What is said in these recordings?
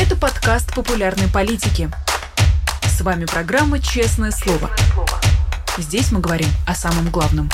Это подкаст популярной политики. С вами программа «Честное слово». Здесь мы говорим о самом главном.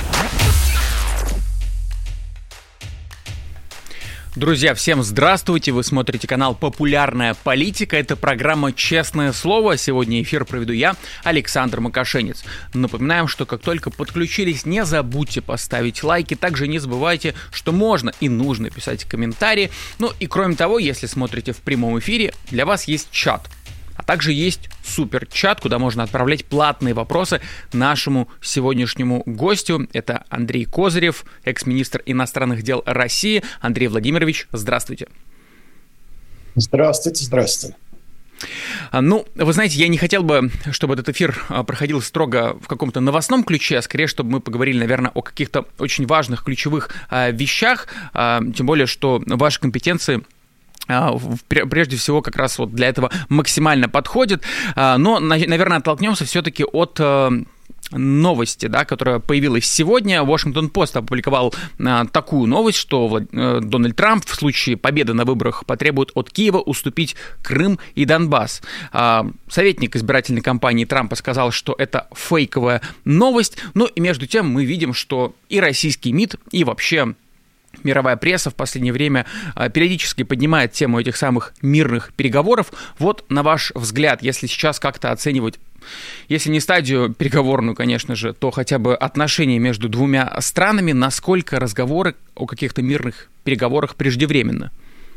Друзья, всем здравствуйте! Вы смотрите канал «Популярная политика». Это программа «Честное слово». Сегодня эфир проведу я, Александр Макашенец. Напоминаем, что как только подключились, не забудьте поставить лайки. Также не забывайте, что можно и нужно писать комментарии. Ну и кроме того, если смотрите в прямом эфире, для вас есть чат. А также есть суперчат, куда можно отправлять платные вопросы нашему сегодняшнему гостю. Это Андрей Козырев, экс-министр иностранных дел России. Андрей Владимирович, здравствуйте. Здравствуйте, здравствуйте. Ну, вы знаете, я не хотел бы, чтобы этот эфир проходил строго в каком-то новостном ключе, а скорее, чтобы мы поговорили, наверное, о каких-то очень важных, ключевых вещах, тем более, что ваши компетенции прежде всего как раз вот для этого максимально подходит. Но, наверное, оттолкнемся все-таки от новости, да, которая появилась сегодня. Вашингтон-Пост опубликовал такую новость, что Дональд Трамп в случае победы на выборах потребует от Киева уступить Крым и Донбасс. Советник избирательной кампании Трампа сказал, что это фейковая новость. Ну и между тем мы видим, что и российский МИД, и вообще мировая пресса в последнее время периодически поднимает тему этих самых мирных переговоров. Вот, на ваш взгляд, если сейчас как-то оценивать, если не стадию переговорную, конечно же, то хотя бы отношения между двумя странами, насколько разговоры о каких-то мирных переговорах преждевременны?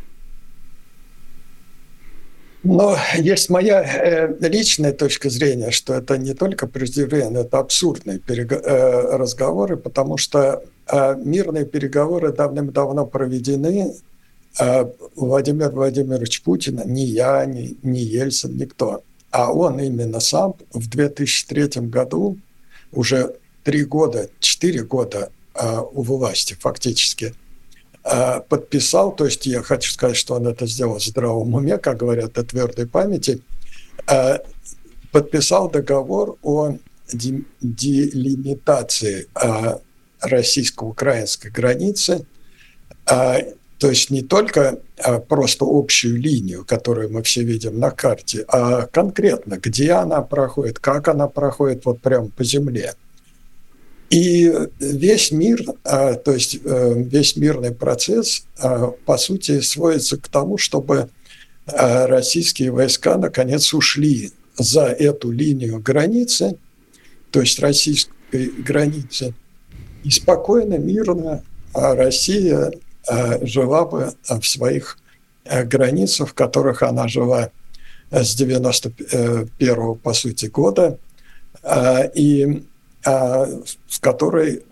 Но есть моя личная точка зрения, что это не только преждевременно, это абсурдные разговоры, потому что мирные переговоры давным-давно проведены. Владимир Владимирович Путин, не я, не Ельцин, никто, а он именно сам в 2003 году, уже 4 года у власти фактически, подписал, то есть я хочу сказать, что он это сделал в здравом уме, как говорят, о твердой памяти, подписал договор о делимитации российско-украинской границы, то есть не только просто общую линию, которую мы все видим на карте, а конкретно, где она проходит, как она проходит вот прямо по земле. И весь мир, то есть весь мирный процесс, по сути, сводится к тому, чтобы российские войска наконец ушли за эту линию границы, то есть российской границы, и спокойно, мирно Россия жила бы в своих границах, в которых она жила с 91-го, по сути, года, и в которой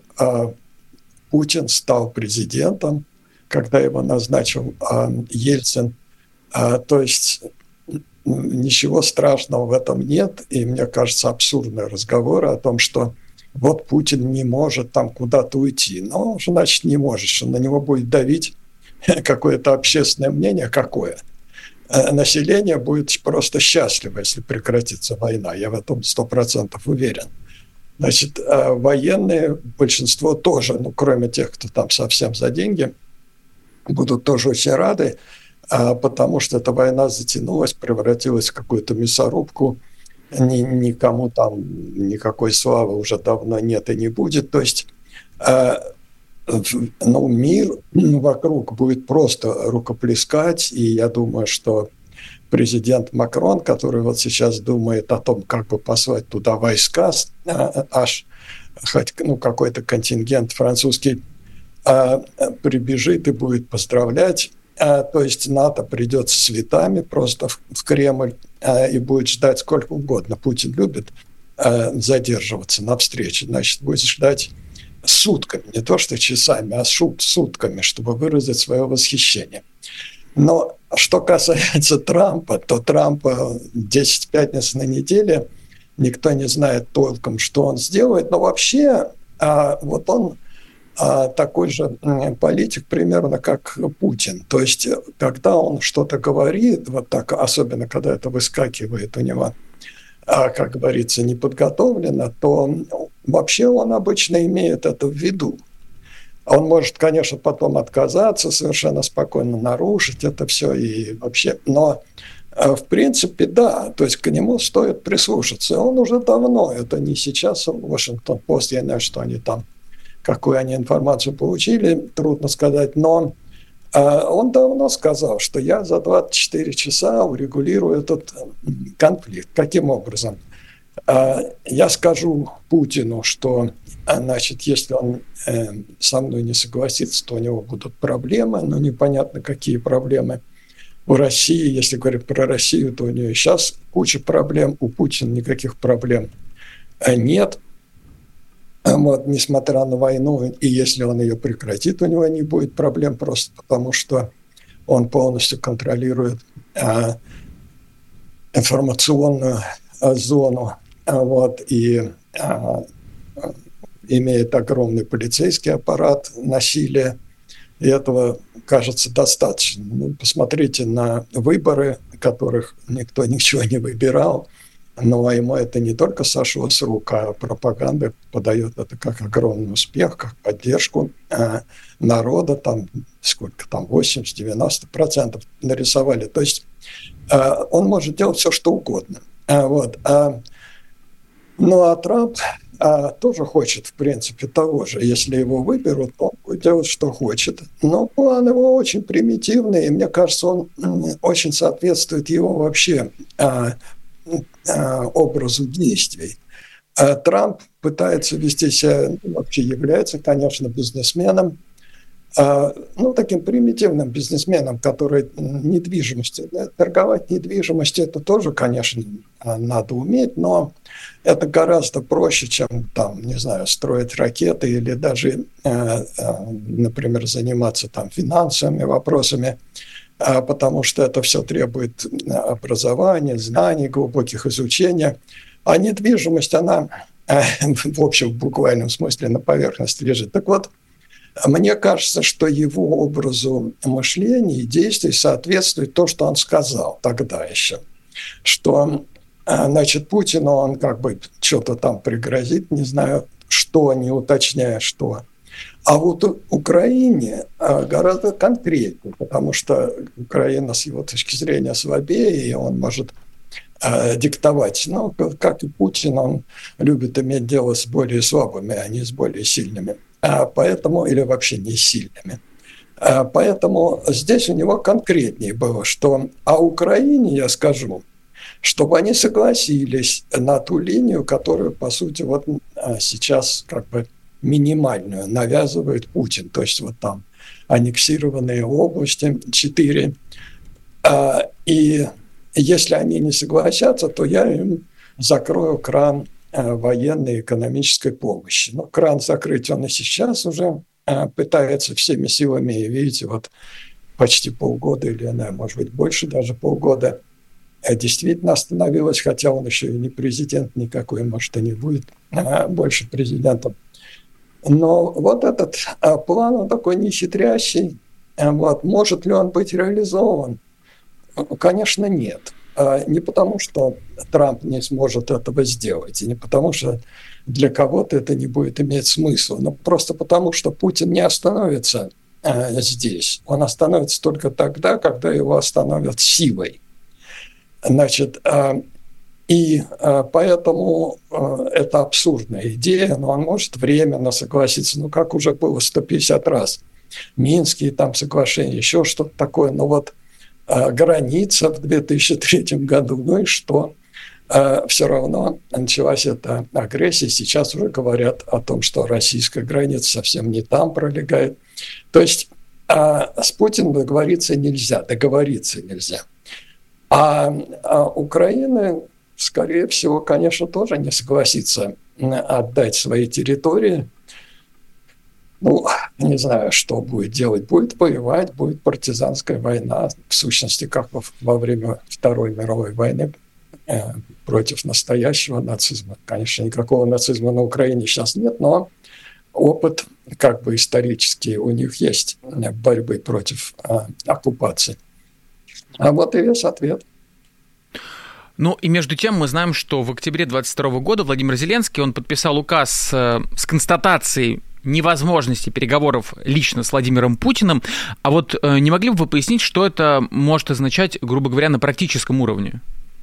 Путин стал президентом, когда его назначил Ельцин. То есть ничего страшного в этом нет, и мне кажется, абсурдные разговоры о том, что вот Путин не может там куда-то уйти. Ну, значит, не может, что на него будет давить какое-то общественное мнение. Какое? Население будет просто счастливо, если прекратится война. Я в этом 100% уверен. Значит, военные, большинство тоже, ну, кроме тех, кто там совсем за деньги, будут тоже очень рады, потому что эта война затянулась, превратилась в какую-то мясорубку, никому там никакой славы уже давно нет и не будет. То есть мир вокруг будет просто рукоплескать, и я думаю, что президент Макрон, который вот сейчас думает о том, как бы послать туда войска, аж хоть какой-то контингент французский прибежит и будет поздравлять. То есть НАТО придет с цветами просто в Кремль и будет ждать сколько угодно. Путин любит задерживаться на встрече, значит, будет ждать сутками, не то что часами, а сутками, чтобы выразить свое восхищение. Но что касается Трампа, то Трампа 10 пятниц на неделе, никто не знает толком, что он сделает, но вообще вот он такой же политик примерно как Путин. То есть, когда он что-то говорит, вот так, особенно когда это выскакивает у него, как говорится, неподготовленно, то вообще он обычно имеет это в виду. Он может, конечно, потом отказаться, совершенно спокойно нарушить это все и вообще, но в принципе, да, то есть к нему стоит прислушаться. Он уже давно, это не сейчас, Вашингтон-Пост, я знаю, что они там, какую они информацию получили, трудно сказать, но он давно сказал, что я за 24 часа урегулирую этот конфликт. Каким образом? Я скажу Путину, что, значит, если он со мной не согласится, то у него будут проблемы, но непонятно, какие проблемы. У России, если говорить про Россию, то у нее сейчас куча проблем, у Путина никаких проблем нет. Вот, несмотря на войну, и если он ее прекратит, у него не будет проблем, просто потому что он полностью контролирует информационную зону, вот, и имеет огромный полицейский аппарат, насилие, и этого, кажется, достаточно. Ну, посмотрите на выборы, которых никто ничего не выбирал, но ему это не только сошло с рук, а пропаганда подает это как огромный успех, как поддержку народа, там сколько там, 80-90% нарисовали. То есть он может делать все, что угодно. Вот. Ну, а Трамп тоже хочет, в принципе, того же. Если его выберут, он будет делать, что хочет. Но план его очень примитивный, и мне кажется, он очень соответствует его вообще образу действий. Трамп пытается вести себя, вообще является, конечно, бизнесменом, ну, таким примитивным бизнесменом, который недвижимостью, торговать недвижимостью, это тоже, конечно, надо уметь, но это гораздо проще, чем, там, не знаю, строить ракеты или даже, например, заниматься там финансовыми вопросами, потому что это все требует образования, знаний, глубоких изучения. А недвижимость, она, в общем, в буквальном смысле на поверхности лежит. Так вот, мне кажется, что его образу мышления и действий соответствует то, что он сказал тогда еще. Что, значит, Путину он как бы что-то там пригрозит, не знаю, что, не уточняя что. А вот Украине гораздо конкретнее, потому что Украина с его точки зрения слабее, и он может диктовать. Но, как и Путин, он любит иметь дело с более слабыми, а не с более сильными. Поэтому, или вообще не сильными. Поэтому здесь у него конкретнее было, что Украине, я скажу, чтобы они согласились на ту линию, которую, по сути, вот сейчас как бы минимальную навязывает Путин. То есть вот там аннексированные области 4. И если они не согласятся, то я им закрою кран военной и экономической помощи. Но кран закрыть он и сейчас уже пытается всеми силами. И видите, вот почти полгода или, может быть, больше даже полгода действительно остановилось, хотя он еще и не президент никакой, может, и не будет больше президентом. Но вот этот план, он такой нехитрящий. Вот. Может ли он быть реализован? Конечно, нет. Не потому, что Трамп не сможет этого сделать, и не потому, что для кого-то это не будет иметь смысла, но просто потому, что Путин не остановится здесь. Он остановится только тогда, когда его остановят силой. Значит, и поэтому это абсурдная идея, но он может временно согласиться, ну, как уже было 150 раз. Минские там соглашения, еще что-то такое, но вот граница в 2003 году, ну и что? Все равно началась эта агрессия. Сейчас уже говорят о том, что российская граница совсем не там пролегает. То есть с Путиным договориться нельзя. А Украина, скорее всего, конечно, тоже не согласится отдать свои территории. Ну, не знаю, что будет делать. Будет воевать, будет партизанская война, в сущности, как во время Второй мировой войны против настоящего нацизма. Конечно, никакого нацизма на Украине сейчас нет, но опыт как бы исторический у них есть борьбы против оккупации. А вот и весь ответ. Ну и между тем мы знаем, что в октябре 2022 года Владимир Зеленский, он подписал указ с констатацией невозможности переговоров лично с Владимиром Путиным. А вот не могли бы вы пояснить, что это может означать, грубо говоря, на практическом уровне?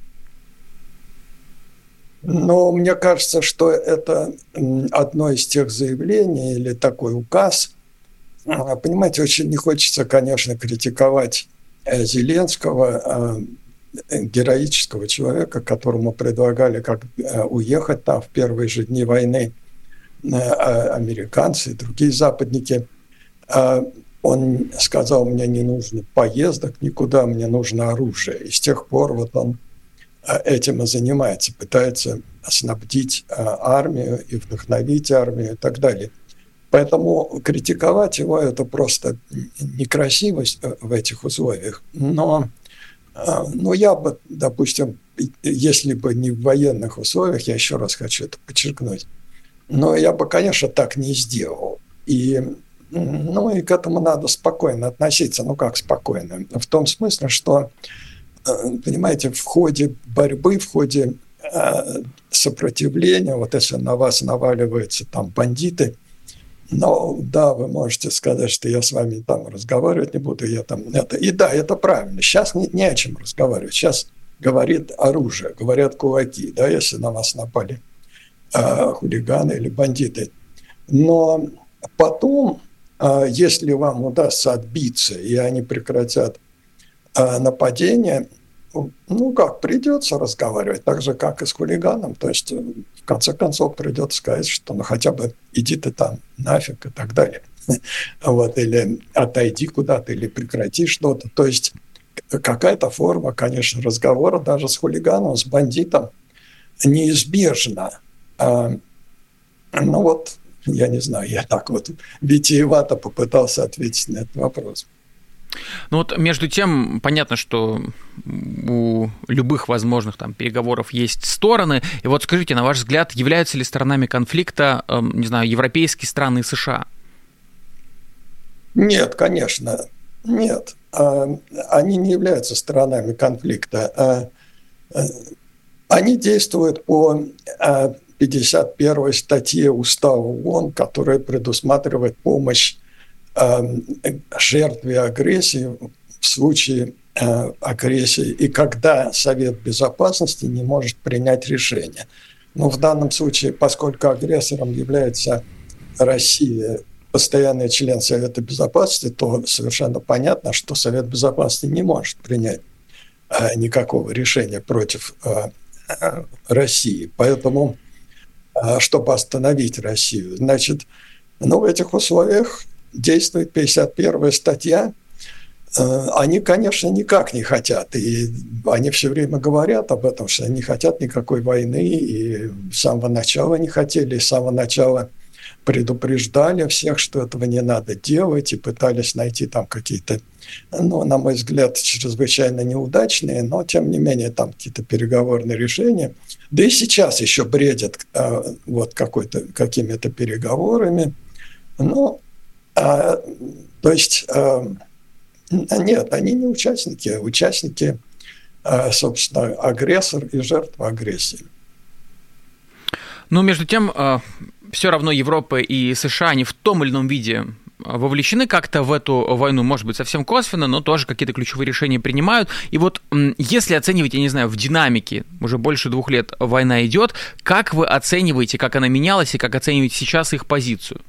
Но мне кажется, что это одно из тех заявлений или такой указ. Понимаете, очень не хочется, конечно, критиковать Зеленского, героического человека, которому предлагали как уехать там в первые же дни войны американцы и другие западники. Он сказал: мне не нужно поездок никуда, мне нужно оружие. И с тех пор вот он этим и занимается, пытается снабдить армию и вдохновить армию и так далее. Поэтому критиковать его – это просто некрасиво в этих условиях. Но я бы, допустим, если бы не в военных условиях, я еще раз хочу это подчеркнуть, но я бы, конечно, так не сделал. И к этому надо спокойно относиться. Ну, как спокойно? В том смысле, что, понимаете, в ходе борьбы, в ходе сопротивления, вот если на вас наваливаются там бандиты, да, вы можете сказать, что я с вами там разговаривать не буду, я там это. И да, это правильно. Сейчас не о чем разговаривать. Сейчас говорит оружие, говорят кулаки, да, если на вас напали хулиганы или бандиты. Но потом, если вам удастся отбиться, и они прекратят нападение, придется разговаривать, так же, как и с хулиганом. То есть, в конце концов, придется сказать, что хотя бы иди ты там нафиг и так далее. Или отойди куда-то, или прекрати что-то. То есть, какая-то форма, конечно, разговора даже с хулиганом, с бандитом неизбежна. Я не знаю, я так вот витиевато попытался ответить на этот вопрос. Между тем, понятно, что у любых возможных там переговоров есть стороны. И вот скажите, на ваш взгляд, являются ли сторонами конфликта, европейские страны и США? Нет, конечно, нет. Они не являются сторонами конфликта. Они действуют по 51 статье Устава ООН, которая предусматривает помощь жертве агрессии в случае агрессии, и когда Совет Безопасности не может принять решение. В данном случае, поскольку агрессором является Россия, постоянный член Совета Безопасности, то совершенно понятно, что Совет Безопасности не может принять никакого решения против России. Поэтому, чтобы остановить Россию, в этих условиях действует 51 статья. Они, конечно, никак не хотят, и они все время говорят об этом, что они не хотят никакой войны, и с самого начала не хотели, с самого начала предупреждали всех, что этого не надо делать, и пытались найти там какие-то, на мой взгляд, чрезвычайно неудачные, но, тем не менее, там какие-то переговорные решения. Да и сейчас еще бредят какими-то переговорами. То есть, нет, они не участники, участники, собственно, агрессор и жертва агрессии. Между тем, все равно Европа и США, они в том или ином виде вовлечены как-то в эту войну, может быть, совсем косвенно, но тоже какие-то ключевые решения принимают. И вот если оценивать, я не знаю, в динамике, уже больше 2 лет война идет, как вы оцениваете, как она менялась, и как оцениваете сейчас их позицию?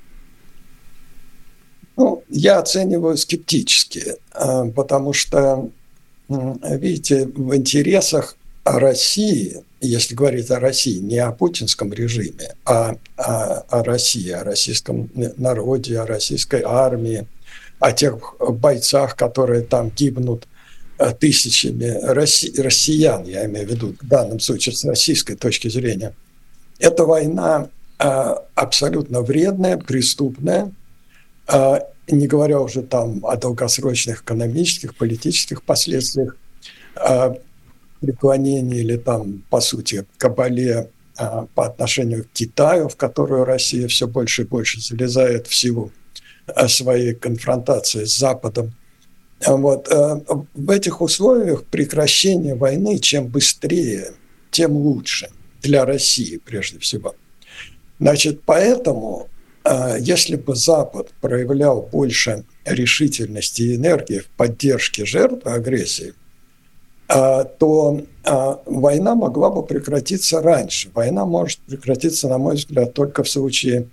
Я оцениваю скептически, потому что, видите, в интересах России, если говорить о России, не о путинском режиме, а о России, о российском народе, о российской армии, о тех бойцах, которые там гибнут тысячами россиян, я имею в виду в данном случае с российской точки зрения. Эта война абсолютно вредная, преступная, не говоря уже там о долгосрочных экономических, политических последствиях, преклонении или там, по сути, кабале по отношению к Китаю, в которую Россия все больше и больше залезает в силу своей конфронтации с Западом. В этих условиях прекращение войны чем быстрее, тем лучше для России прежде всего. Поэтому если бы Запад проявлял больше решительности и энергии в поддержке жертв агрессии, то война могла бы прекратиться раньше. Война может прекратиться, на мой взгляд, только в случае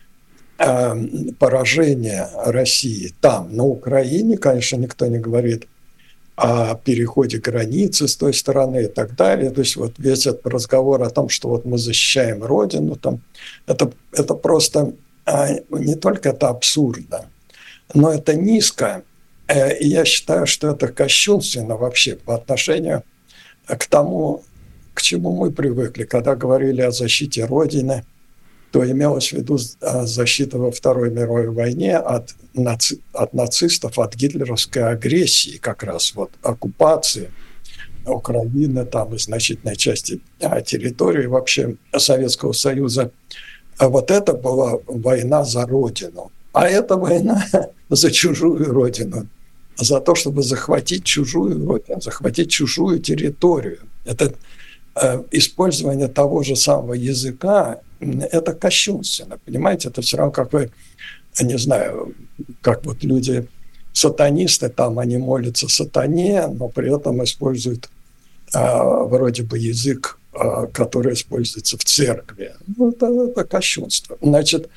поражения России там, на Украине. Конечно, никто не говорит о переходе границы с той стороны и так далее. То есть вот весь этот разговор о том, что вот мы защищаем Родину, там, это просто не только это абсурдно, но это низко. И я считаю, что это кощунственно вообще по отношению к тому, к чему мы привыкли. Когда говорили о защите Родины, то имелось в виду защита во Второй мировой войне от нацистов, от гитлеровской агрессии, как раз вот оккупации Украины, там и значительной части территории вообще Советского Союза. Вот это была война за Родину. А это война за чужую Родину, за то, чтобы захватить чужую Родину, захватить чужую территорию. Это использование того же самого языка, это кощунственно, понимаете? Это все равно, как вы, не знаю, как вот люди, сатанисты, там они молятся сатане, но при этом используют вроде бы язык, который используется в церкви. Ну, это кощунство. Значит,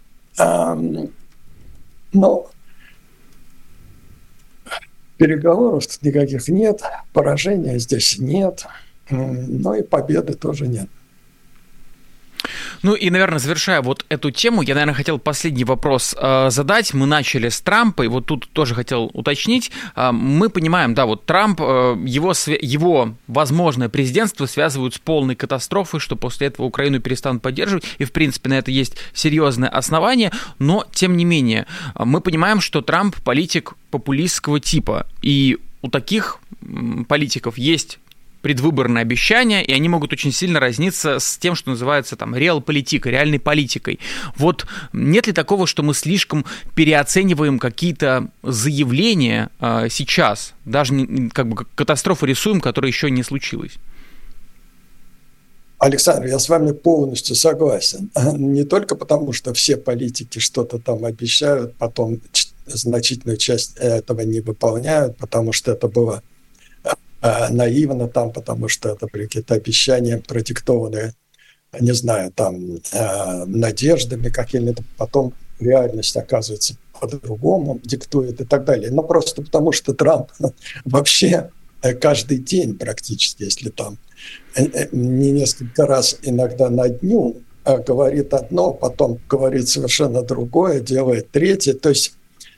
переговоров тут никаких нет, поражения здесь нет, но и победы тоже нет. Ну и, наверное, завершая вот эту тему, я, наверное, хотел последний вопрос задать. Мы начали с Трампа, и вот тут тоже хотел уточнить. Мы понимаем, да, вот Трамп, его возможное президентство связывают с полной катастрофой, что после этого Украину перестанут поддерживать, и, в принципе, на это есть серьезное основание, но, тем не менее, мы понимаем, что Трамп политик популистского типа, и у таких политиков есть предвыборные обещания, и они могут очень сильно разниться с тем, что называется там реал-политикой, реальной политикой. Вот нет ли такого, что мы слишком переоцениваем какие-то заявления сейчас, даже как бы катастрофу рисуем, которая еще не случилась? Александр, я с вами полностью согласен. Не только потому, что все политики что-то там обещают, потом значительную часть этого не выполняют, потому что это было наивно там, потому что это какие-то обещания, продиктованные, не знаю, там, надеждами какими-то, потом реальность, оказывается, по-другому диктует и так далее. Но просто потому, что Трамп вообще каждый день практически, если там не несколько раз иногда на дню, говорит одно, потом говорит совершенно другое, делает третье. То есть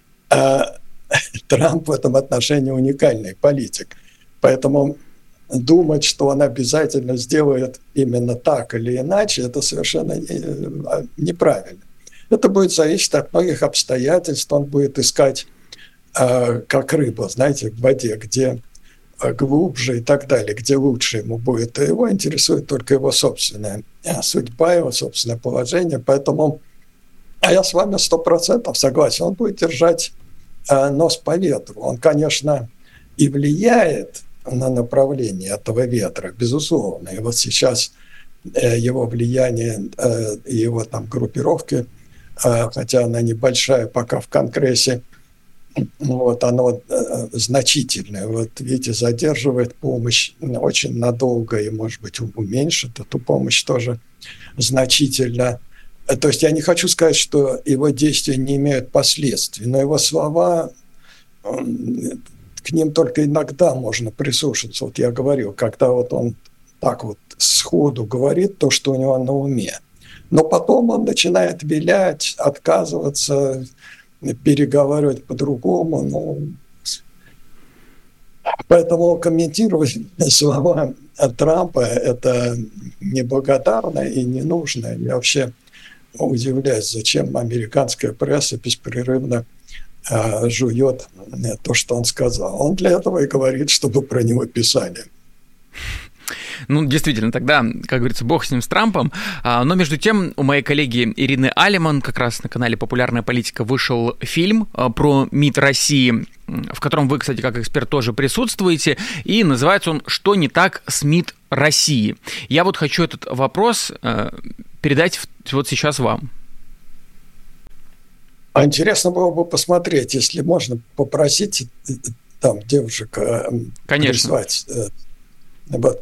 Трамп в этом отношении уникальный политик. Поэтому думать, что он обязательно сделает именно так или иначе, это совершенно неправильно. Это будет зависеть от многих обстоятельств. Он будет искать, как рыба, знаете, в воде, где глубже и так далее, где лучше ему будет. И его интересует только его собственная судьба, его собственное положение. Поэтому я с вами 100% согласен. Он будет держать нос по ветру. Он, конечно, и влияет на направление этого ветра, безусловно. И вот сейчас его влияние, его там группировки, хотя она небольшая пока в Конгрессе, вот оно значительное. Вот видите, задерживает помощь очень надолго и, может быть, уменьшит эту помощь тоже значительно. То есть я не хочу сказать, что его действия не имеют последствий, но его слова, к ним только иногда можно прислушаться. Вот я говорил, когда вот он так вот сходу говорит то, что у него на уме. Но потом он начинает вилять, отказываться, переговаривать по-другому. Ну, поэтому комментировать слова Трампа – это неблагодарно и не нужно. Я вообще удивляюсь, зачем американская пресса беспрерывно жует то, что он сказал. Он для этого и говорит, чтобы про него писали. Ну, действительно, тогда, как говорится, бог с ним, с Трампом. Но, между тем, у моей коллеги Ирины Алиман как раз на канале «Популярная политика» вышел фильм про МИД России, в котором вы, кстати, как эксперт тоже присутствуете, и называется он «Что не так с МИД России?». Я вот хочу этот вопрос передать вот сейчас вам. А интересно было бы посмотреть, если можно попросить там девушек прислать. Вот.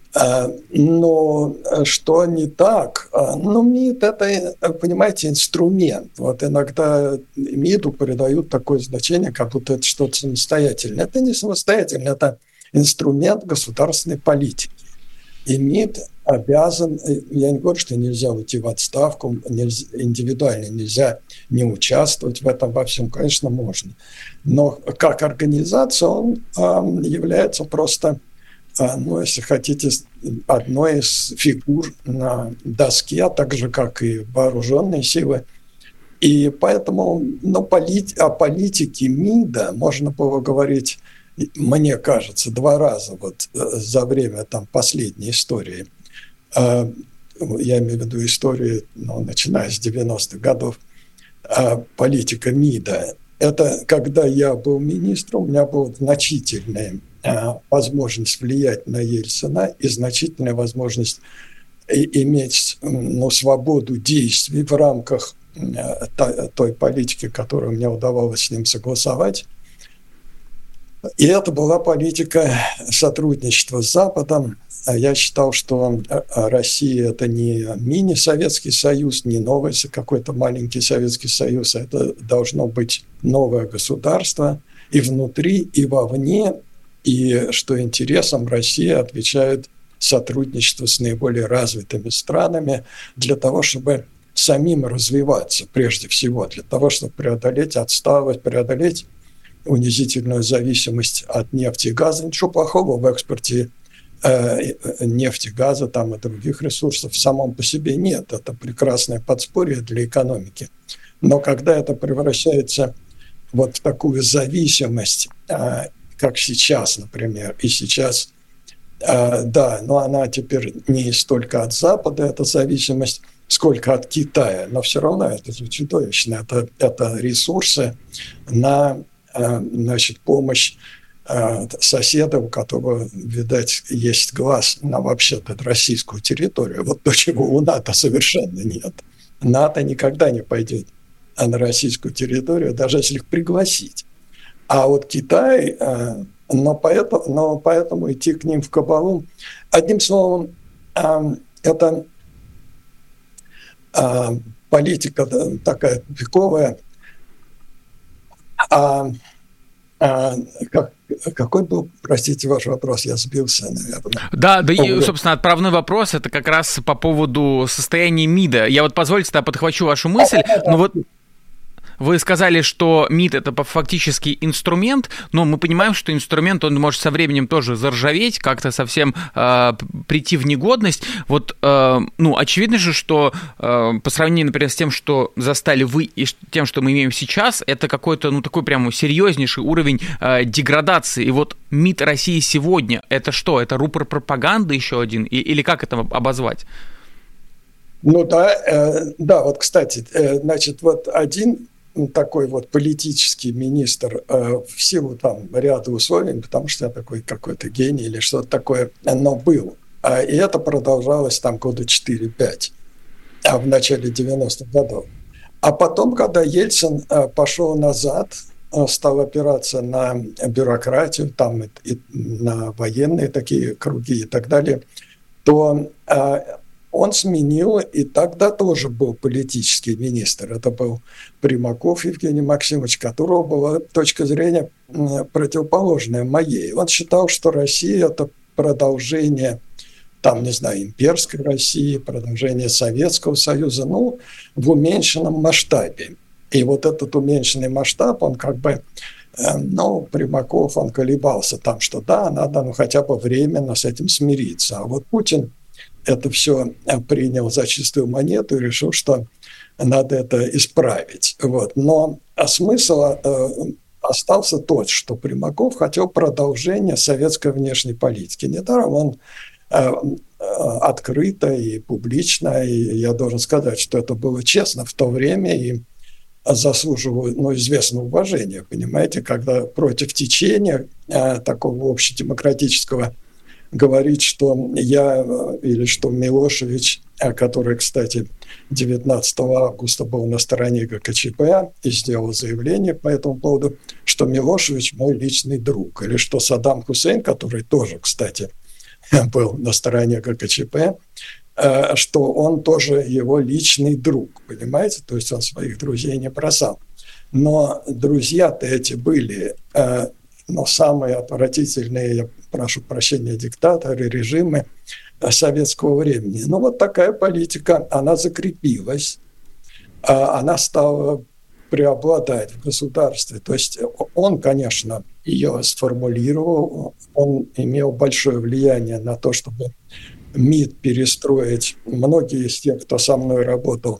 Но что не так? Ну, МИД – это, понимаете, инструмент. Вот иногда МИДу придают такое значение, как будто это что-то самостоятельное. Это не самостоятельно, это инструмент государственной политики. И МИД обязан, я не говорю, что нельзя уйти в отставку, индивидуально нельзя не участвовать в этом во всем, конечно, можно. Но как организация он является просто, ну, если хотите, одной из фигур на доске, так же, как и вооруженные силы. И поэтому о политике МИДа можно было говорить, мне кажется, 2 раза вот за время там последней истории. Я имею в виду историю, начиная с 90-х годов, политика МИДа. Это когда я был министром, у меня была значительная возможность влиять на Ельцина и значительная возможность иметь свободу действий в рамках той политики, которую мне удавалось с ним согласовать. И это была политика сотрудничества с Западом. Я считал, что Россия – это не мини-Советский Союз, не новый какой-то маленький Советский Союз. Это должно быть новое государство и внутри, и вовне. И, что интересно, Россия отвечает сотрудничеству с наиболее развитыми странами для того, чтобы самим развиваться, прежде всего, для того, чтобы преодолеть отставность, преодолеть унизительную зависимость от нефти и газа. Ничего плохого в экспорте нефти, газа там, и других ресурсов в самом по себе нет. Это прекрасное подспорье для экономики. Но когда это превращается вот в такую зависимость, как сейчас, например, и сейчас, да, но она теперь не столько от Запада, эта зависимость, сколько от Китая, но все равно это чудовищно. Это ресурсы на помощь соседа, у которого, видать, есть глаз на вообще-то российскую территорию. Вот то, чего у НАТО совершенно нет. НАТО никогда не пойдет на российскую территорию, даже если их пригласить. А вот Китай, но поэтому идти к ним в кабалу. Одним словом, это политика такая тупиковая. Какой был, простите, ваш вопрос? Я сбился, наверное. Да, и, собственно, отправной вопрос – это как раз по поводу состояния МИДа. Я вот, позвольте, подхвачу вашу мысль. Ну вот вы сказали, что МИД – это фактически инструмент, но мы понимаем, что инструмент, он может со временем тоже заржаветь, как-то совсем прийти в негодность. Вот, очевидно же, что по сравнению, например, с тем, что застали вы, и тем, что мы имеем сейчас, это какой-то, такой прямо серьезнейший уровень деградации. И вот МИД России сегодня – это что? Это рупор пропаганды еще один? Или как это обозвать? Да, вот, кстати, значит, вот один такой вот политический министр в силу там ряда условий, потому что я такой какой-то гений или что-то такое, но был. И это продолжалось там года 4-5, в начале 90-х годов. А потом, когда Ельцин пошел назад, стал опираться на бюрократию, там и на военные такие круги и так далее, то он сменил, и тогда тоже был политический министр. Это был Примаков Евгений Максимович, которого была точка зрения противоположная моей. Он считал, что Россия – это продолжение, имперской России, продолжение Советского Союза, в уменьшенном масштабе. И вот этот уменьшенный масштаб, он Примаков, он колебался там, что да, надо хотя бы временно с этим смириться. А вот Путин это все принял за чистую монету и решил, что надо это исправить. Вот. Но смысл остался тот, что Примаков хотел продолжения советской внешней политики. Недаром он открыто и публично, и я должен сказать, что это было честно в то время и заслуживает известного уважения, понимаете, когда против течения такого общедемократического говорить, что я или что Милошевич, который, кстати, 19 августа был на стороне ГКЧП и сделал заявление по этому поводу, что Милошевич мой личный друг, или что Саддам Хусейн, который тоже, кстати, был на стороне ГКЧП, что он тоже его личный друг, понимаете? То есть он своих друзей не бросал. Но друзья-то эти были, но самые отвратительные, я прошу прощения, диктаторы, режимы советского времени. Ну вот такая политика, она закрепилась, она стала преобладать в государстве. То есть он, конечно, ее сформулировал, он имел большое влияние на то, чтобы МИД перестроить. Многие из тех, кто со мной работал,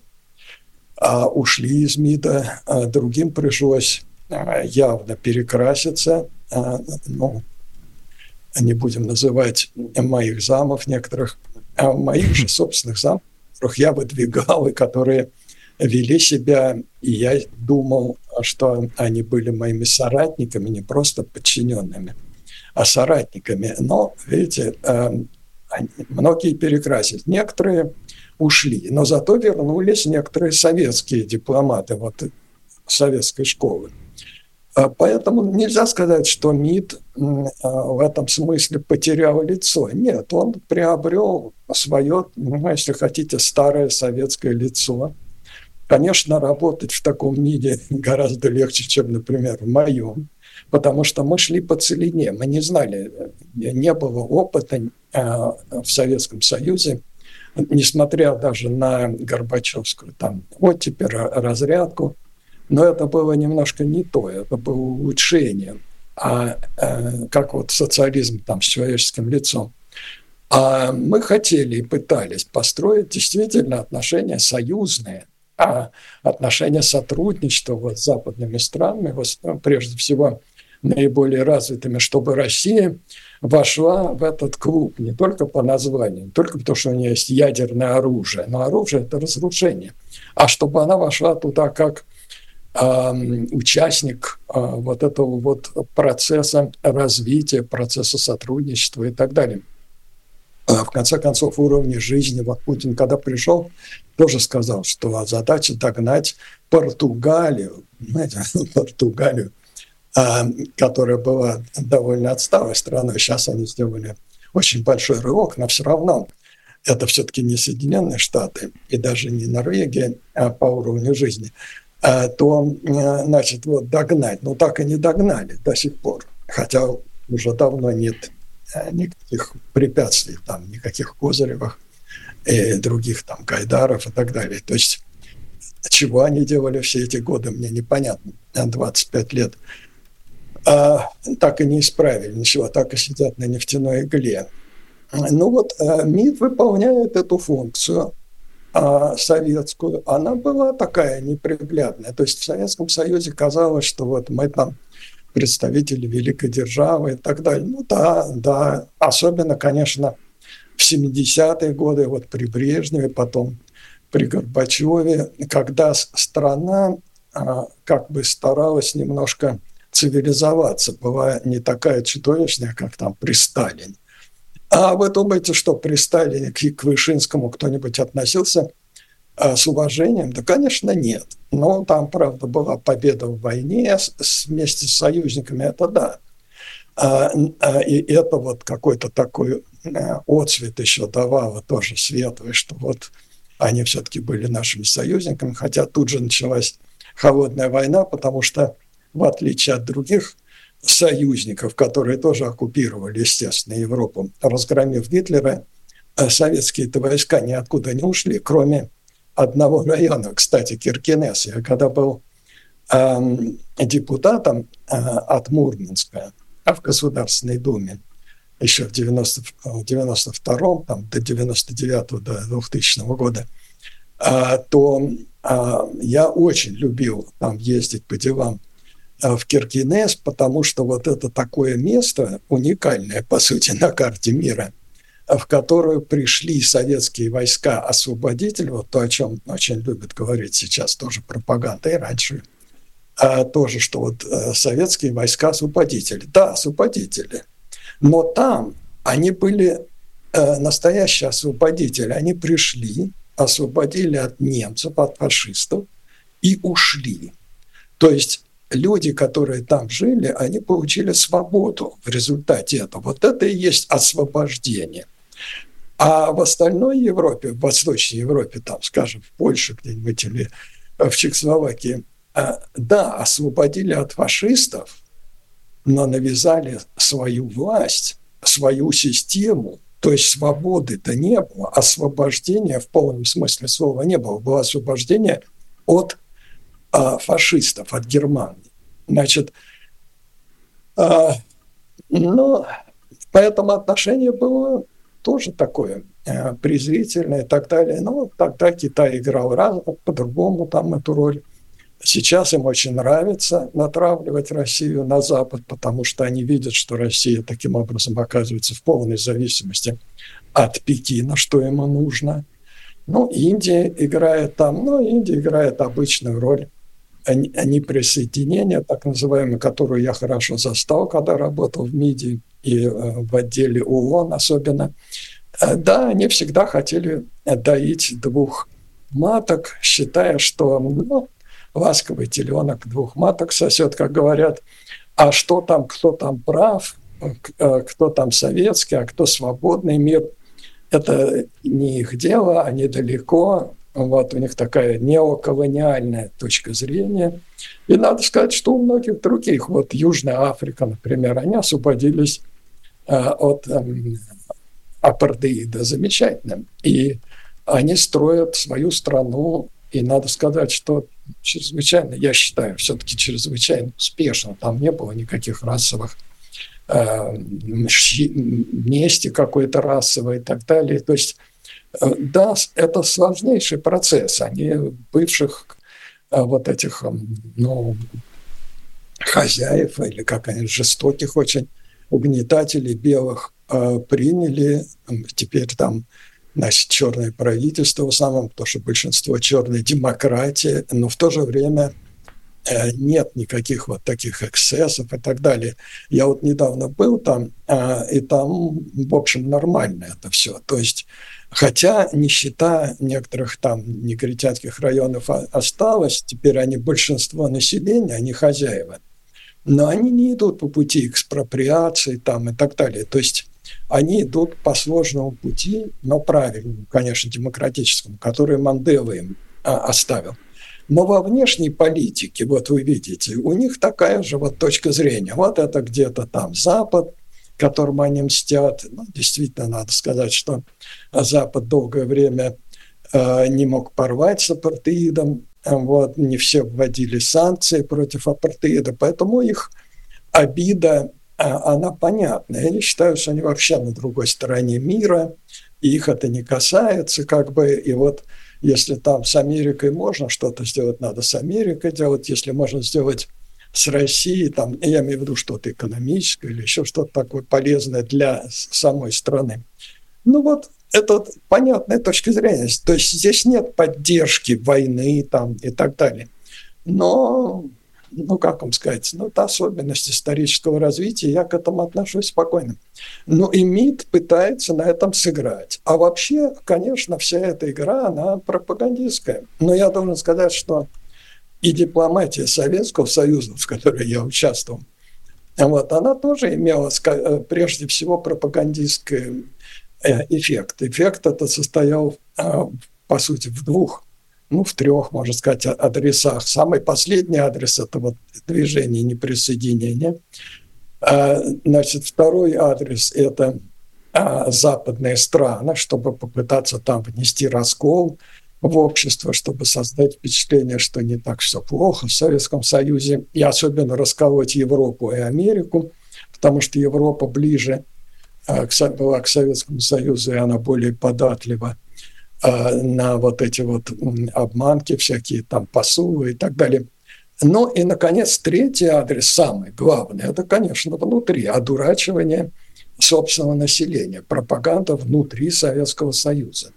ушли из МИДа, другим пришлось явно перекраситься. Ну, не будем называть моих замов некоторых, а моих же собственных замов, которых я выдвигал, и которые вели себя, и я думал, что они были моими соратниками, не просто подчиненными, а соратниками. Но, видите, многие перекрасились, некоторые ушли, но зато вернулись некоторые советские дипломаты вот, советской школы. Поэтому нельзя сказать, что МИД в этом смысле потерял лицо. Нет, он приобрел свое, если хотите, старое советское лицо. Конечно, работать в таком МИДе гораздо легче, чем, например, в моем, потому что мы шли по целине, мы не знали, не было опыта в Советском Союзе, несмотря даже на Горбачевскую там оттепель, разрядку, но это было немножко не то, это было улучшение, как вот социализм там с человеческим лицом. А мы хотели и пытались построить действительно отношения союзные, отношения сотрудничества вот с западными странами, прежде всего наиболее развитыми, чтобы Россия вошла в этот клуб не только по названию, не только потому, что у нее есть ядерное оружие, но оружие – это разрушение, а чтобы она вошла туда как участник вот этого вот процесса развития, процесса сотрудничества и так далее. В конце концов, уровни жизни, вот Путин, когда пришел, тоже сказал, что задача догнать Португалию, знаете, Португалию, которая была довольно отсталой страной. Сейчас они сделали очень большой рывок, но все равно это все-таки не Соединенные Штаты и даже не Норвегия по уровню жизни, то, значит, вот догнать. Но так и не догнали до сих пор, хотя уже давно нет никаких препятствий, там, никаких Козыревых и других там Гайдаров и так далее. То есть чего они делали все эти годы, мне непонятно, 25 лет. Так и не исправили ничего, так и сидят на нефтяной игле. Ну вот МИД выполняет эту функцию советскую. Она была такая неприглядная. То есть в Советском Союзе казалось, что вот мы там представители великой державы и так далее. Ну да, особенно, конечно, в 70-е годы, вот при Брежневе, потом при Горбачеве, когда страна как бы старалась немножко цивилизоваться, была не такая чудовищная, как там при Сталине. А вы думаете, что при Сталине к Вышинскому кто-нибудь относился с уважением? Да, конечно, нет. Но там, правда, была победа в войне вместе с союзниками, это да. И это вот какой-то такой отцвет еще давало, тоже светлый, что вот они все-таки были нашими союзниками, хотя тут же началась холодная война, потому что в отличие от других союзников, которые тоже оккупировали, естественно, Европу, разгромив Гитлера, советские-то войска ниоткуда не ушли, кроме одного района, кстати, Киркенес. Я когда был депутатом от Мурманска в Государственной Думе, еще в 92-м, там, до 99-го, до 2000 года, то я очень любил там ездить по делам в Киркенес, потому что вот это такое место уникальное, по сути, на карте мира, в которую пришли советские войска-освободители, вот то, о чем очень любят говорить сейчас тоже пропаганда, и раньше тоже, что вот советские войска-освободители. Да, освободители. Но там они были настоящие освободители. Они пришли, освободили от немцев, от фашистов и ушли. То есть люди, которые там жили, они получили свободу в результате этого. Вот это и есть освобождение. А в остальной Европе, в Восточной Европе, там, скажем, в Польше где-нибудь или в Чехословакии, да, освободили от фашистов, но навязали свою власть, свою систему. То есть свободы-то не было, освобождения в полном смысле слова не было. Было освобождение от фашистов, от Германии. Значит, поэтому отношение было тоже такое презрительное и так далее. Но тогда Китай играл по-другому там эту роль. Сейчас им очень нравится натравливать Россию на Запад, потому что они видят, что Россия таким образом оказывается в полной зависимости от Пекина, что ему нужно. Индия играет там, Индия играет обычную роль неприсоединения, так называемую, которую я хорошо застал, когда работал в МИДе и в отделе ООН особенно. Да, они всегда хотели доить двух маток, считая, что ласковый теленок двух маток сосет, как говорят. А что там, кто там прав, кто там советский, а кто свободный мир, это не их дело, они далеко. Вот у них такая неоколониальная точка зрения. И надо сказать, что у многих других, вот Южная Африка, например, они освободились от апартеида замечательно. И они строят свою страну, и надо сказать, что чрезвычайно, я считаю, все-таки чрезвычайно успешно. Там не было никаких расовых мести какой-то расовой и так далее. То есть, да, это сложнейший процесс. Они бывших вот этих, хозяев, или как они, жестоких очень угнетателей белых приняли. Теперь там, значит, черное правительство в основном, потому что большинство черной демократии, но в то же время нет никаких вот таких эксцессов и так далее. Я вот недавно был там, и там, в общем, нормально это все. То есть, хотя нищета некоторых там негритянских районов осталась, теперь они большинство населения, они хозяева, но они не идут по пути экспроприации там и так далее. То есть они идут по сложному пути, но правильному, конечно, демократическому, который Мандела им оставил. Но во внешней политике, вот вы видите, у них такая же вот точка зрения. Вот это где-то там Запад, которому они мстят. Действительно, надо сказать, что Запад долгое время не мог порвать с апартеидом. Вот, не все вводили санкции против апартеида, поэтому их обида, она понятна. Я не считаю, что они вообще на другой стороне мира, и их это не касается, как бы, и вот если там с Америкой можно что-то сделать, надо с Америкой делать. Если можно сделать с Россией, там, я имею в виду что-то экономическое или еще что-то такое полезное для самой страны. Вот это понятная точка зрения. То есть здесь нет поддержки войны там, и так далее. Но, как вам сказать, это особенность исторического развития, я к этому отношусь спокойно. И МИД пытается на этом сыграть. А вообще, конечно, вся эта игра, она пропагандистская. Но я должен сказать, что и дипломатия Советского Союза, в которой я участвовал, она тоже имела прежде всего пропагандистский эффект. Эффект этот состоял, по сути, в трех, можно сказать, адресах. Самый последний адрес – это вот движение неприсоединения. Значит, второй адрес – это западные страны, чтобы попытаться там внести раскол в общество, чтобы создать впечатление, что не так все плохо в Советском Союзе, и особенно расколоть Европу и Америку, потому что Европа ближе была к Советскому Союзу, и она более податлива на вот эти вот обманки всякие, там, посулы и так далее. И, наконец, третий адрес, самый главный, это, конечно, внутри, одурачивание собственного населения, пропаганда внутри Советского Союза.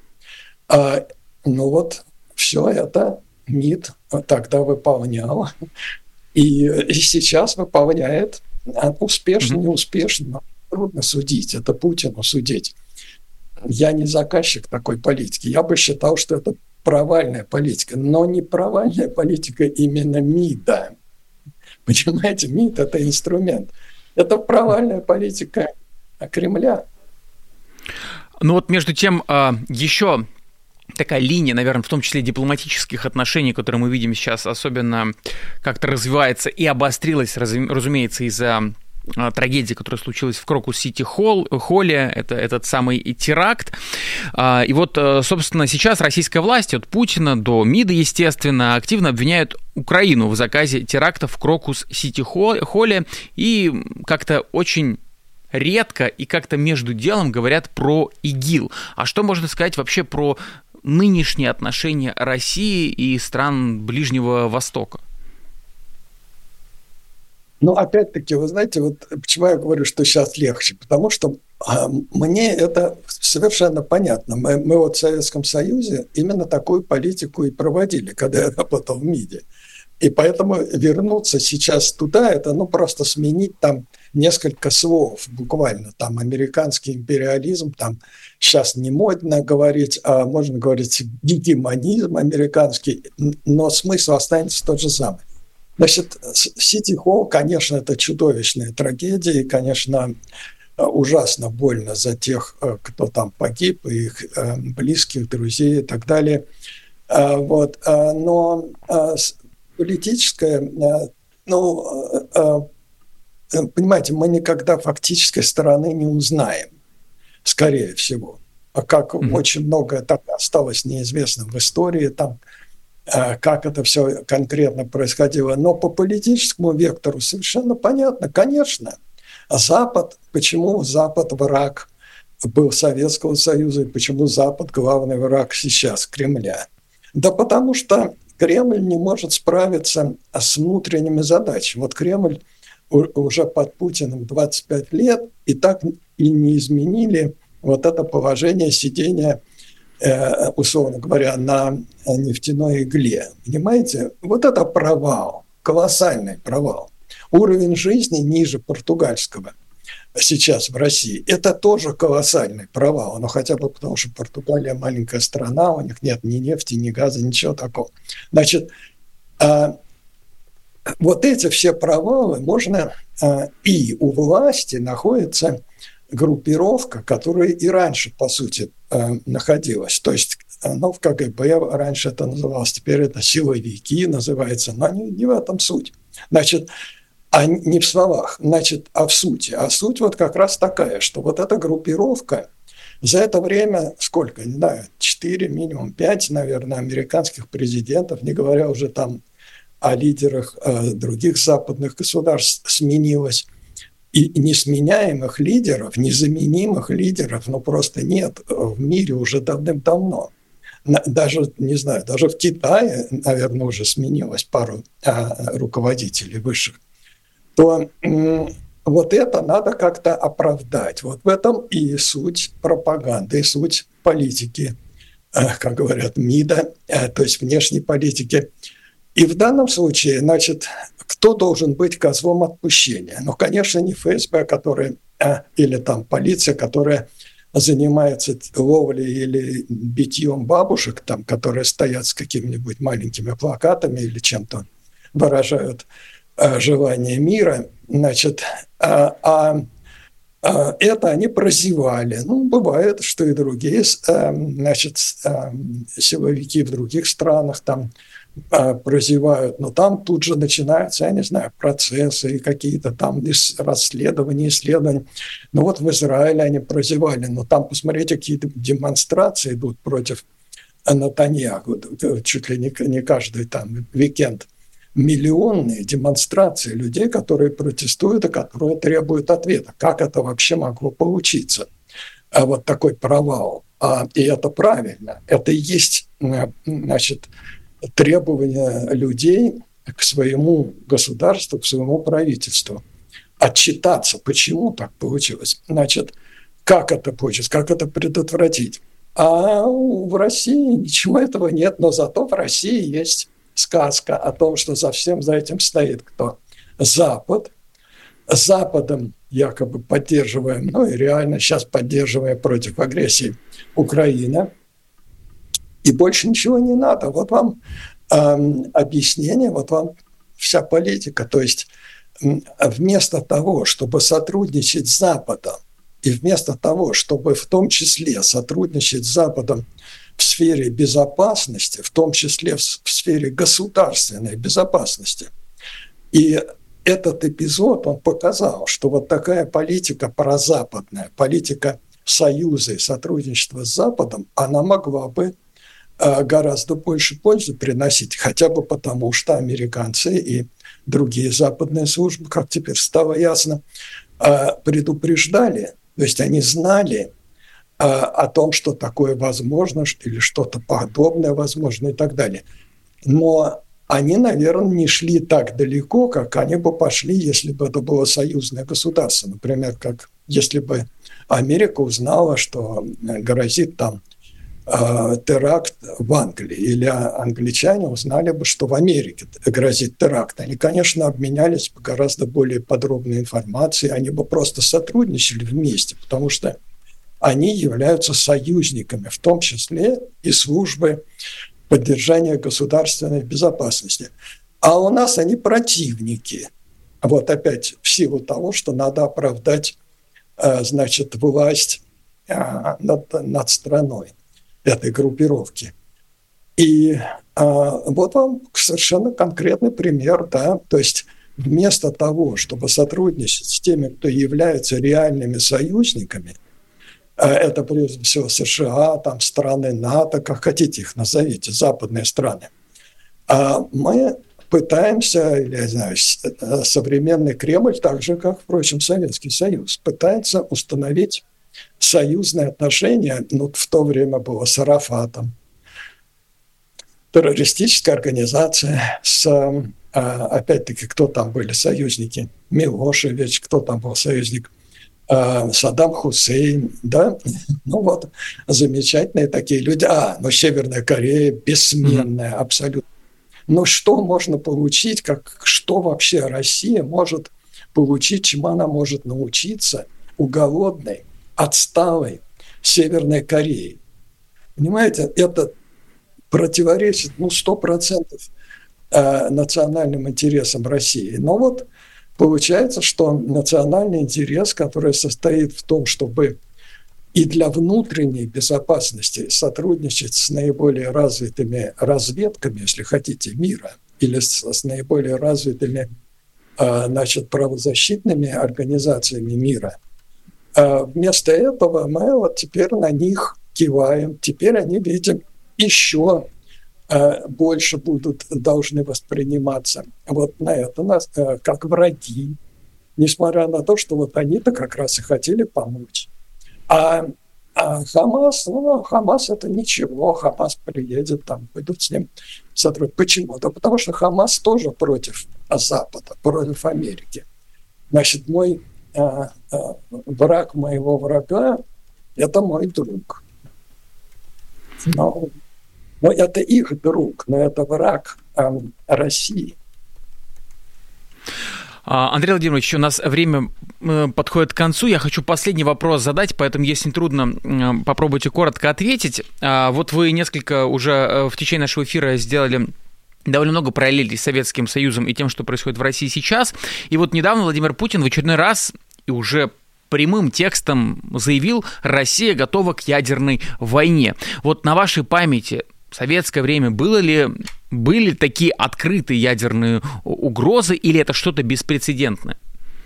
Все это МИД тогда выполнял, и сейчас выполняет успешно, неуспешно. трудно судить, это Путину судить. Я не заказчик такой политики. Я бы считал, что это провальная политика, но не провальная политика именно МИДа. Понимаете, МИД – это инструмент. Это провальная политика Кремля. Ну вот между тем, еще такая линия, наверное, в том числе дипломатических отношений, которые мы видим сейчас, особенно как-то развивается и обострилась, разумеется, из-за трагедии, которая случилась в Крокус-Сити-Холле, это этот самый теракт. И вот, собственно, сейчас российская власть от Путина до МИДа, естественно, активно обвиняют Украину в заказе терактов в Крокус-Сити-Холле и как-то очень редко и как-то между делом говорят про ИГИЛ. А что можно сказать вообще про нынешние отношения России и стран Ближнего Востока? Ну, опять-таки, вы знаете, вот почему я говорю, что сейчас легче, потому что мне это совершенно понятно. Мы вот в Советском Союзе именно такую политику и проводили, когда я работал в МИДе. И поэтому вернуться сейчас туда, это просто сменить там несколько слов буквально. Там американский империализм, там сейчас не модно говорить, а можно говорить гегемонизм американский, но смысл останется тот же самый. Значит, Сити-Холл, конечно, это чудовищная трагедия, и, конечно, ужасно больно за тех, кто там погиб, и их близких, друзей и так далее. Вот. Но политическое, понимаете, мы никогда фактической стороны не узнаем, скорее всего. Как очень многое так осталось неизвестным в истории, там, как это все конкретно происходило. Но по политическому вектору совершенно понятно, конечно, Запад, почему Запад враг был Советского Союза, и почему Запад главный враг сейчас Кремля. Да потому что Кремль не может справиться с внутренними задачами. Вот Кремль уже под Путиным 25 лет, и так и не изменили вот это положение сидения, условно говоря, на нефтяной игле. Понимаете? Вот это провал, колоссальный провал. Уровень жизни ниже португальского сейчас в России. Это тоже колоссальный провал. Но хотя бы потому, что Португалия маленькая страна, у них нет ни нефти, ни газа, ничего такого. Значит, вот эти все провалы можно... И у власти находится группировка, которая и раньше, по сути, находилась. То есть, в КГБ раньше это называлось, теперь это силовики называется, но не в этом суть. Значит, а не в словах, значит, а в сути. А суть вот как раз такая, что вот эта группировка за это время, сколько, не знаю, 4, минимум 5, наверное, американских президентов, не говоря уже там о лидерах других западных государств, сменилась. И несменяемых лидеров, незаменимых лидеров, просто нет в мире уже давным-давно. Даже, не знаю, даже в Китае, наверное, уже сменилось пару руководителей высших. То вот это надо как-то оправдать. Вот в этом и суть пропаганды, и суть политики, как говорят, МИДа, то есть внешней политики. И в данном случае, значит, кто должен быть козлом отпущения? Конечно, не ФСБ, или там полиция, которая занимается ловлей или битьем бабушек, там, которые стоят с какими-нибудь маленькими плакатами или чем-то выражают желание мира. Значит, это они прозевали. Бывает, что и другие, значит, силовики в других странах там прозевают, но там тут же начинаются, я не знаю, процессы и какие-то там расследования, исследования. Вот в Израиле они прозевали, но там, посмотрите, какие-то демонстрации идут против Нетаньяху, чуть ли не каждый там уикенд. Миллионные демонстрации людей, которые протестуют и которые требуют ответа. Как это вообще могло получиться? Вот такой провал. И это правильно. Это и есть, значит, требования людей к своему государству, к своему правительству. Отчитаться, почему так получилось. Значит, как это получилось, как это предотвратить. А в России ничего этого нет, но зато в России есть сказка о том, что за всем за этим стоит кто? Запад, Западом якобы поддерживаем, ну и реально сейчас поддерживаем против агрессии Украины. И больше ничего не надо. Вот вам объяснение, вот вам вся политика. То есть вместо того, чтобы сотрудничать с Западом, и вместо того, чтобы в том числе сотрудничать с Западом в сфере безопасности, в том числе в сфере государственной безопасности, и этот эпизод, он показал, что вот такая политика прозападная, политика союза и сотрудничества с Западом, она могла бы гораздо больше пользы приносить, хотя бы потому, что американцы и другие западные службы, как теперь стало ясно, предупреждали, то есть они знали о том, что такое возможно, или что-то подобное возможно и так далее. Но они, наверное, не шли так далеко, как они бы пошли, если бы это было союзное государство. Например, как если бы Америка узнала, что грозит там теракт в Англии, или англичане узнали бы, что в Америке грозит теракт. Они, конечно, обменялись бы гораздо более подробной информацией, они бы просто сотрудничали вместе, потому что они являются союзниками, в том числе и службы поддержания государственной безопасности. А у нас они противники. Вот опять в силу того, что надо оправдать, значит, власть над страной этой группировки. И вот вам совершенно конкретный пример, да, то есть вместо того, чтобы сотрудничать с теми, кто является реальными союзниками, это прежде всего США, там страны НАТО, как хотите их назовите, западные страны, мы пытаемся, или, я знаю, современный Кремль, так же, как, впрочем, Советский Союз, пытается установить союзные отношения, ну, в то время было с Арафатом, террористическая организация с, опять-таки, кто там были союзники? Милошевич, кто там был союзник? Саддам Хусейн, да? Ну вот, замечательные такие люди. Ну, Северная Корея бессменная, абсолютно. Но что можно получить, что вообще Россия может получить, чему она может научиться у голодной, отсталой Северной Кореи? Понимаете, это противоречит, 100% национальным интересам России. Но вот получается, что национальный интерес, который состоит в том, чтобы и для внутренней безопасности сотрудничать с наиболее развитыми разведками, если хотите, мира, или с наиболее развитыми, значит, правозащитными организациями мира. Вместо этого мы вот теперь на них киваем, теперь они, видим, еще больше должны восприниматься вот на это нас как враги, несмотря на то, что вот они-то как раз и хотели помочь. А Хамас, Хамас это ничего, Хамас приедет, там пойдут с ним сотрудничать. Почему? Да потому что Хамас тоже против Запада, против Америки. Значит, мой враг моего врага – это мой друг. Но это их друг, но это враг России. Андрей Владимирович, у нас время подходит к концу. Я хочу последний вопрос задать, поэтому, если не трудно, попробуйте коротко ответить. Вот вы несколько уже в течение нашего эфира сделали довольно много параллелей с Советским Союзом и тем, что происходит в России сейчас. И вот недавно Владимир Путин в очередной раз и уже прямым текстом заявил: Россия готова к ядерной войне. Вот на вашей памяти в советское время были такие открытые ядерные угрозы, или это что-то беспрецедентное?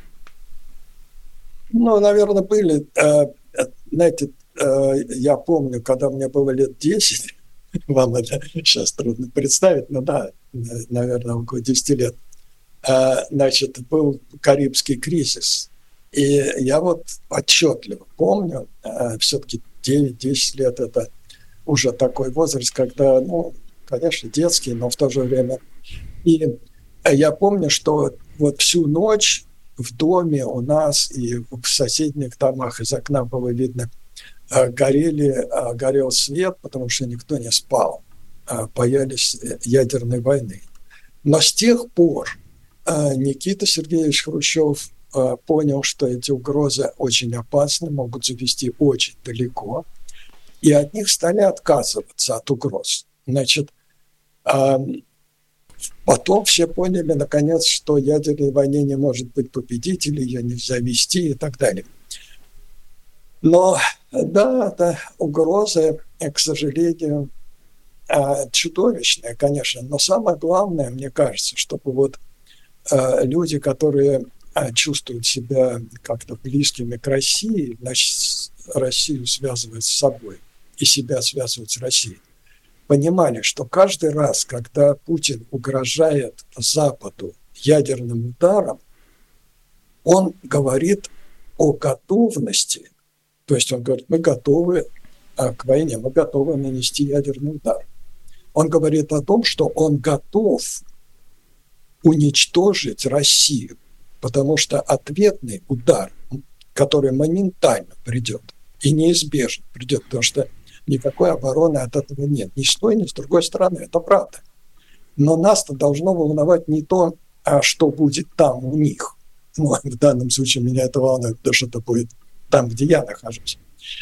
Наверное, были. Знаете, я помню, когда мне было лет 10, вам это сейчас трудно представить, но да, наверное, около 10 лет, значит, был Карибский кризис. И я вот отчетливо помню, все-таки 9-10 лет – это уже такой возраст, когда, конечно, детский, но в то же время. И я помню, что вот всю ночь в доме у нас и в соседних домах из окна было видно, горел свет, потому что никто не спал, боялись ядерной войны. Но с тех пор Никита Сергеевич Хрущев понял, что эти угрозы очень опасны, могут завести очень далеко, и от них стали отказываться, от угроз. Значит, потом все поняли, наконец, что в ядерной войне не может быть победителей, ее нельзя вести и так далее. Но, да, это угрозы, к сожалению, чудовищные, конечно. Но самое главное, мне кажется, чтобы вот люди, которые чувствуют себя как-то близкими к России, значит, Россию связывают с собой и себя связывают с Россией, понимали, что каждый раз, когда Путин угрожает Западу ядерным ударом, он говорит о готовности, то есть он говорит, мы готовы к войне, мы готовы нанести ядерный удар. Он говорит о том, что он готов уничтожить Россию, потому что ответный удар, который моментально придет и неизбежно придет, потому что никакой обороны от этого нет. Ни с той, ни с другой стороны. Это правда. Но нас-то должно волновать не то, что будет там у них. Ну, в данном случае меня это волнует, потому что это будет там, где я нахожусь.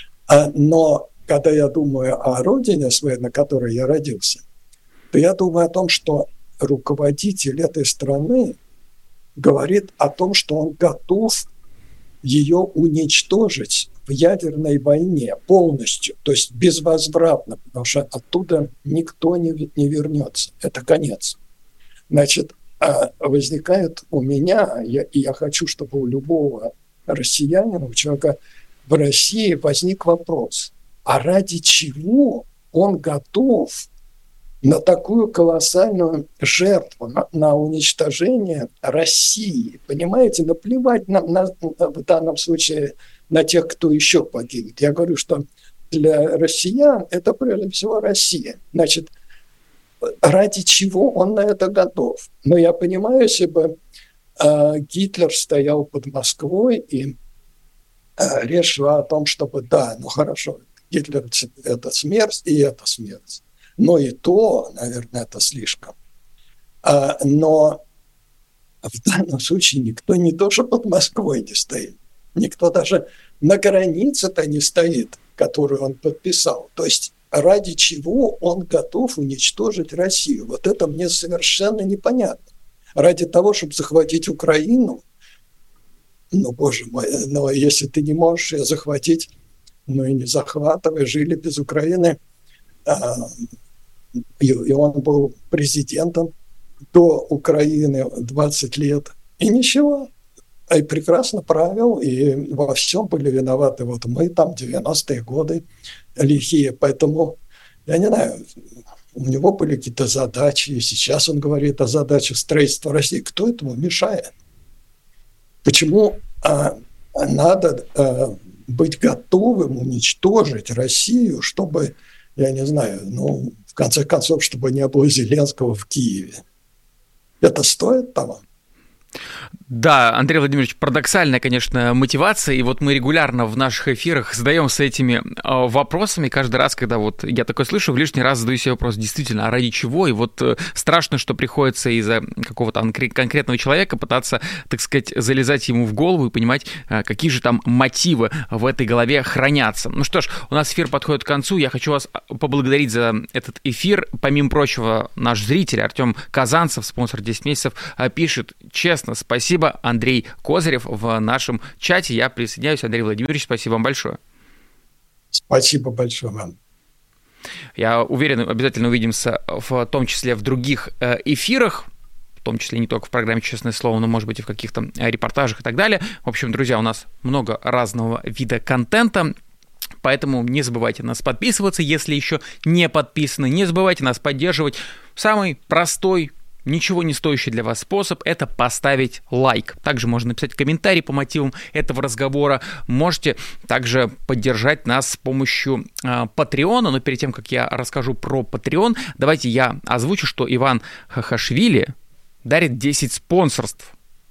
Но когда я думаю о родине своей, на которой я родился, то я думаю о том, что руководитель этой страны говорит о том, что он готов ее уничтожить в ядерной войне полностью, то есть безвозвратно, потому что оттуда никто не вернется. Это конец. Значит, возникает у меня, и я хочу, чтобы у любого россиянина, у человека в России возник вопрос, а ради чего он готов на такую колоссальную жертву, на уничтожение России? Понимаете, наплевать в данном случае на тех, кто еще погибнет. Я говорю, что для россиян это прежде всего Россия. Значит, ради чего он на это готов? Но я понимаю, если бы Гитлер стоял под Москвой и решил о том, чтобы, да, ну хорошо, Гитлер – это смерть, и это смерть. Но и то, наверное, это слишком. Но в данном случае никто не то, что под Москвой не стоит. Никто даже на границе-то не стоит, которую он подписал. То есть ради чего он готов уничтожить Россию? Вот это мне совершенно непонятно. Ради того, чтобы захватить Украину? Ну, боже мой, но если ты не можешь ее захватить, ну и не захватывай, жили без Украины. И он был президентом до Украины 20 лет. И ничего. И прекрасно правил, и во всем были виноваты. Вот мы там 90-е годы лихие. Поэтому, я не знаю, у него были какие-то задачи, и сейчас он говорит о задачах строительства России. Кто этому мешает? Почему надо быть готовым уничтожить Россию, чтобы, я не знаю, ну, в конце концов, чтобы не было Зеленского в Киеве? Это стоит того? Да, Андрей Владимирович, парадоксальная, конечно, мотивация, и вот мы регулярно в наших эфирах задаемся этими вопросами каждый раз, когда вот я такое слышу, в лишний раз задаю себе вопрос, действительно, а ради чего? И вот страшно, что приходится из-за какого-то конкретного человека пытаться, так сказать, залезать ему в голову и понимать, какие же там мотивы в этой голове хранятся. Ну что ж, у нас эфир подходит к концу, я хочу вас поблагодарить за этот эфир. Помимо прочего, наш зритель Артем Казанцев, спонсор 10 месяцев, пишет: честно, спасибо, Андрей Козырев в нашем чате. Я присоединяюсь. Андрей Владимирович, спасибо вам большое. Спасибо большое вам. Я уверен, обязательно увидимся в том числе в других эфирах, в том числе не только в программе «Честное слово», но, может быть, и в каких-то репортажах и так далее. В общем, друзья, у нас много разного вида контента. Поэтому не забывайте нас подписываться, если еще не подписаны. Не забывайте нас поддерживать. Самый простой, ничего не стоящий для вас способ – это поставить лайк. Также можно написать комментарий по мотивам этого разговора. Можете также поддержать нас с помощью Patreon. Но перед тем, как я расскажу про Patreon, давайте я озвучу, что Иван Хахашвили дарит 10 спонсорств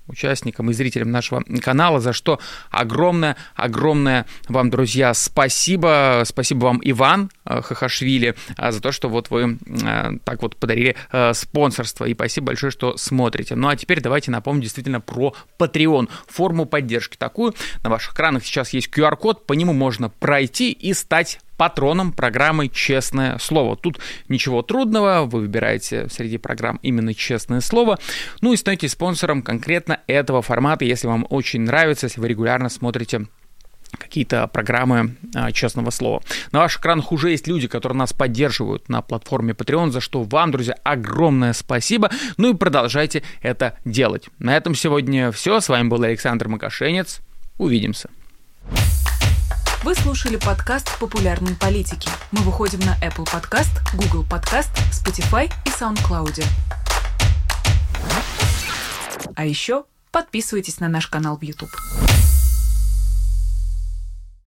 участникам и зрителям нашего канала, за что огромное вам, друзья, спасибо. Спасибо вам, Иван Хахашвили, за то, что вот вы так вот подарили спонсорство. И спасибо большое, что смотрите. Ну а теперь давайте напомним действительно про Patreon, форму поддержки такую. На ваших экранах сейчас есть QR-код, по нему можно пройти и стать патроном программы «Честное слово». Тут ничего трудного, вы выбираете среди программ именно «Честное слово», ну и становитесь спонсором конкретно этого формата, если вам очень нравится, если вы регулярно смотрите какие-то программы «Честного слова». На ваших экранах уже есть люди, которые нас поддерживают на платформе Patreon, за что вам, друзья, огромное спасибо. Ну и продолжайте это делать. На этом сегодня все. С вами был Александр Макашенец. Увидимся. Вы слушали подкаст «Популярные политики». Мы выходим на Apple Podcast, Google Podcast, Spotify и SoundCloud. А еще подписывайтесь на наш канал в YouTube.